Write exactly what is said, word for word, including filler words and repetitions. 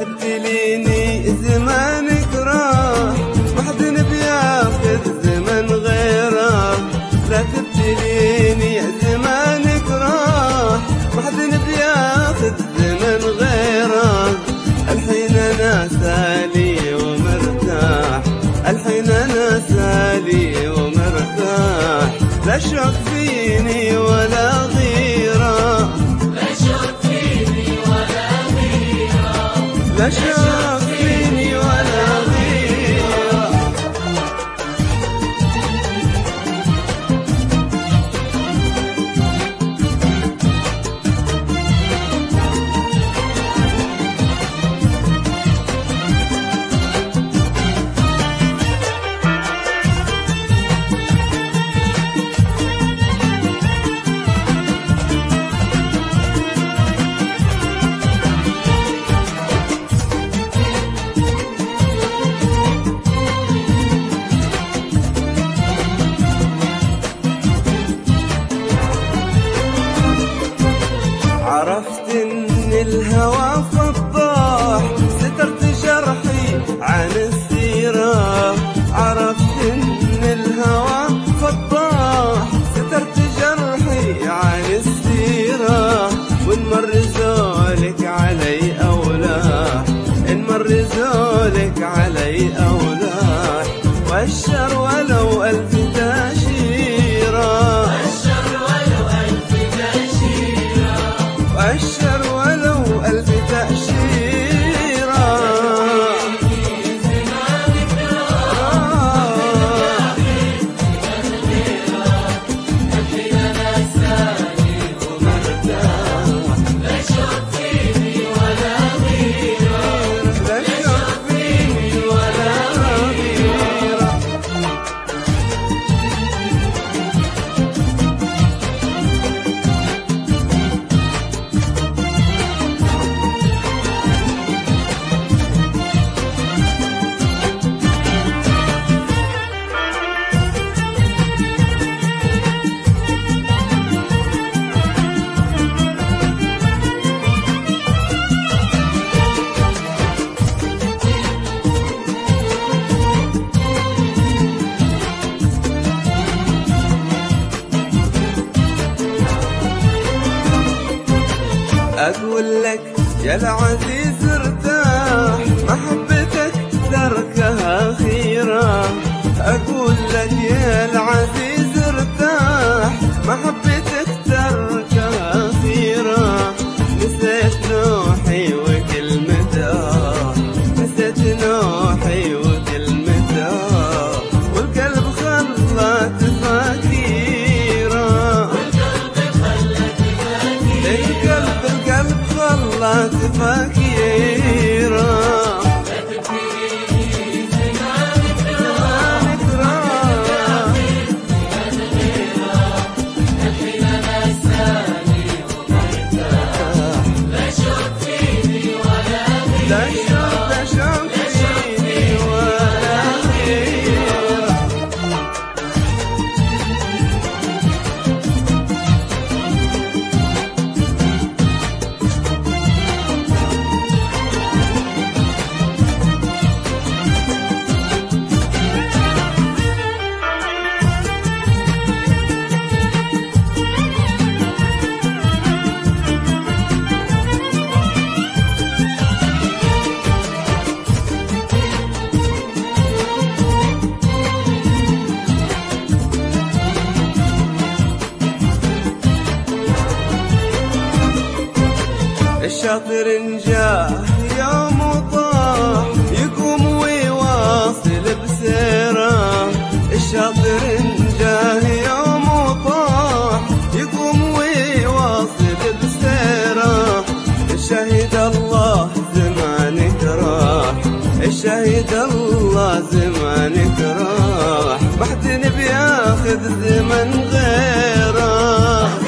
تبتليني زمانك راح، ما حد بياخذ زمن غيره. لا تبتليني زمانك راح، ما حد بياخذ زمن غيره. الحين انا سالي ومرتاح، الحين انا سالي ومرتاح. لا شوق فيني ولا غيره، لا شوق فيني ولا غيره، لا شوق فيني ولا غيره. عرفت ان الهوى فضاح، سترت جرحي عن السيرة. عرفت ان الهوى فضاح، سترت جرحي عن السيرة. وان مر زولك علي اولاح، ان مر زولك علي اولاح. والشر ولو الف تاشيرة، والشر ولو ألف تأشيرة. الحين أنا سالي ومرتاح. لا شوق فيني ولا غيره، لا شوق فيني ولا غيره. أقول لك يا العزيز ارتاح، محبتك تركها خيرة. أقول لك يا العزيز ارتاح، محبتك تركها خيرة. نسيت نوحي وكلمته، نسيت نوحي وكلمته. والقلب خلت فكيرة، القلب القلب خلت فكيرة. لا تبتليني زمانك راح، الحين أنا سالي ومرتاح. لا شوق فيني ولا لا غيره، شوق لا شوق فيني ولا غيره. الشاطر نجاه يوم وطاح، يقوم ويواصل بسيره. الشاطر نجاه يوم وطاح، يقوم ويواصل بسيره. الشهيد الله زمانك راح، الشهيد الله زمانك راح. ما حد بياخذ زمن غيره،